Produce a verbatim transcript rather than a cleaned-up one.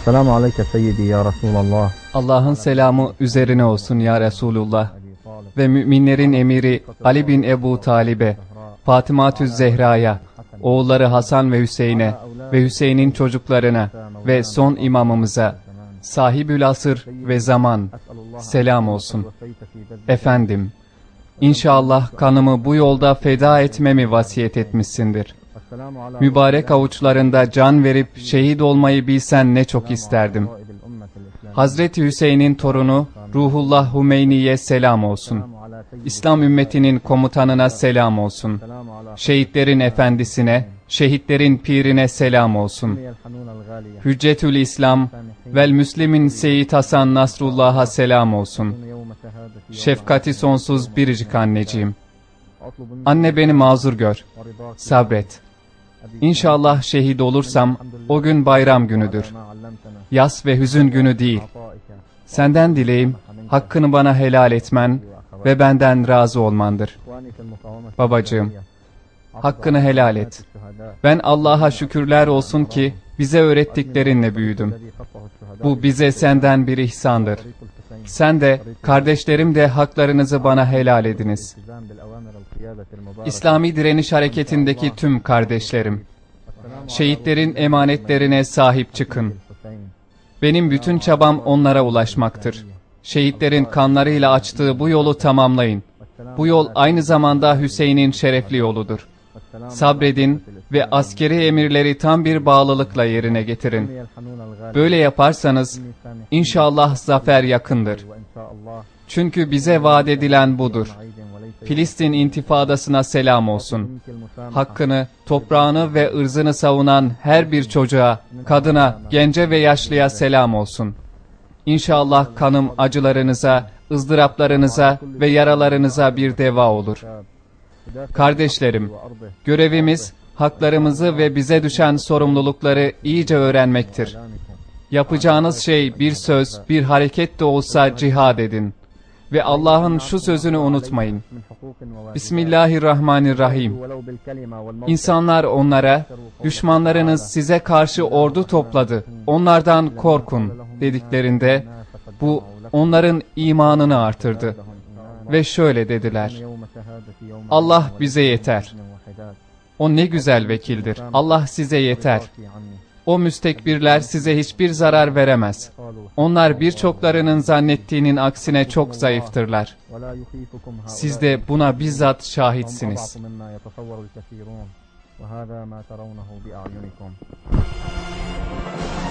Esselamu aleyke seyyidi ya Resulallah. Allah'ın selamı üzerine olsun ya Resulullah ve müminlerin emiri Ali bin Ebu Talib'e, Fatıma-tüz Zehra'ya, oğulları Hasan ve Hüseyin'e ve Hüseyin'in çocuklarına ve son imamımıza, sahibül asır ve zaman selam olsun. Efendim, İnşallah kanımı bu yolda feda etmemi vasiyet etmişsindir. Mübarek avuçlarında can verip şehit olmayı bilsen ne çok isterdim. Hazreti Hüseyin'in torunu Ruhullah Hümeyni'ye selam olsun. İslam ümmetinin komutanına selam olsun. Şehitlerin efendisine, şehitlerin pirine selam olsun. Hüccetül İslam vel Müslimin Seyyid Hasan Nasrullah'a selam olsun. Şefkati sonsuz biricik anneciğim. Anne, beni mazur gör. Sabret. İnşallah şehit olursam o gün bayram günüdür. Yas ve hüzün günü değil. Senden dileğim hakkını bana helal etmen ve benden razı olmandır. Babacığım, hakkını helal et. Ben Allah'a şükürler olsun ki bize öğrettiklerinle büyüdüm. Bu bize senden bir ihsandır. Sen de, kardeşlerim de haklarınızı bana helal ediniz. İslami direniş hareketindeki tüm kardeşlerim, şehitlerin emanetlerine sahip çıkın. Benim bütün çabam onlara ulaşmaktır. Şehitlerin kanlarıyla açtığı bu yolu tamamlayın. Bu yol aynı zamanda Hüseyin'in şerefli yoludur. Sabredin ve askeri emirleri tam bir bağlılıkla yerine getirin. Böyle yaparsanız inşallah zafer yakındır. Çünkü bize vaat edilen budur. Filistin intifadasına selam olsun. Hakkını, toprağını ve ırzını savunan her bir çocuğa, kadına, gence ve yaşlıya selam olsun. İnşallah kanım acılarınıza, ızdıraplarınıza ve yaralarınıza bir deva olur. Kardeşlerim, görevimiz, haklarımızı ve bize düşen sorumlulukları iyice öğrenmektir. Yapacağınız şey bir söz, bir hareket de olsa cihad edin. Ve Allah'ın şu sözünü unutmayın. Bismillahirrahmanirrahim. İnsanlar onlara, düşmanlarınız size karşı ordu topladı, onlardan korkun dediklerinde, bu onların imanını artırdı. Ve şöyle dediler: Allah bize yeter. O ne güzel vekildir. Allah size yeter. O müstekbirler size hiçbir zarar veremez. Onlar birçoklarının zannettiğinin aksine çok zayıftırlar. Siz de buna bizzat şahitsiniz. وهذا ما ترونه بأعينكم